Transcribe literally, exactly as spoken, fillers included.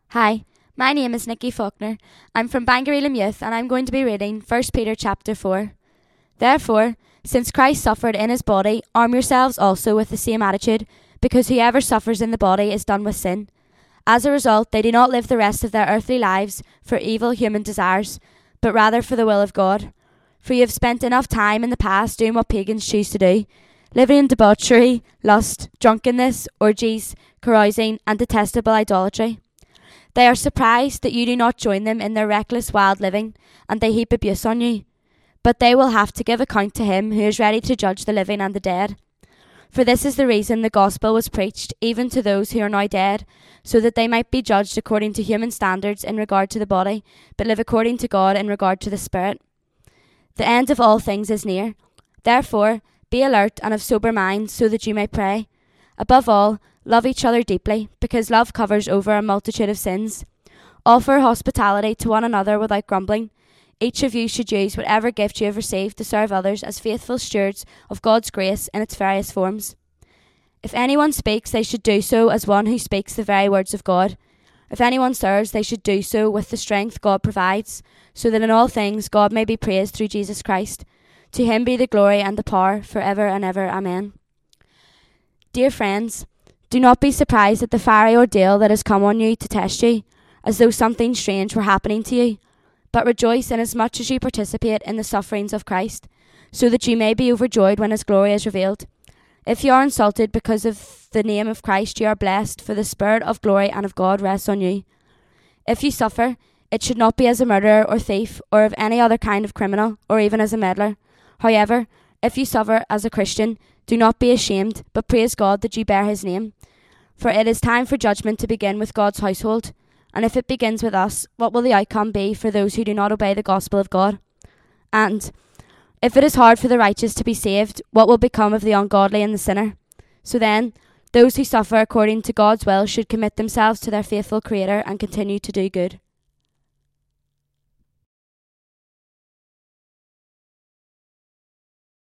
Hi, my name is Nikki Faulkner. I'm from Bangor Elim Youth and I'm going to be reading First Peter chapter four. Therefore, since Christ suffered in his body, arm yourselves also with the same attitude, because whoever suffers in the body is done with sin. As a result, they do not live the rest of their earthly lives for evil human desires, but rather for the will of God. For you have spent enough time in the past doing what pagans choose to do, living in debauchery, lust, drunkenness, orgies, carousing, and detestable idolatry. They are surprised that you do not join them in their reckless wild living, and they heap abuse on you. But they will have to give account to him who is ready to judge the living and the dead. For this is the reason the gospel was preached, even to those who are now dead, so that they might be judged according to human standards in regard to the body, but live according to God in regard to the spirit. The end of all things is near. Therefore, be alert and of sober mind, so that you may pray. Above all, love each other deeply, because love covers over a multitude of sins. Offer hospitality to one another without grumbling. Each of you should use whatever gift you have received to serve others as faithful stewards of God's grace in its various forms. If anyone speaks, they should do so as one who speaks the very words of God. If anyone serves, they should do so with the strength God provides, so that in all things God may be praised through Jesus Christ. To him be the glory and the power forever and ever. Amen. Dear friends, do not be surprised at the fiery ordeal that has come on you to test you, as though something strange were happening to you. But rejoice inasmuch as you participate in the sufferings of Christ, so that you may be overjoyed when his glory is revealed. If you are insulted because of the name of Christ, you are blessed, for the Spirit of glory and of God rests on you. If you suffer, it should not be as a murderer or thief, or of any other kind of criminal, or even as a meddler. However, if you suffer as a Christian, do not be ashamed, but praise God that you bear his name. For it is time for judgment to begin with God's household. And if it begins with us, what will the outcome be for those who do not obey the gospel of God? And if it is hard for the righteous to be saved, what will become of the ungodly and the sinner? So then, those who suffer according to God's will should commit themselves to their faithful Creator and continue to do good.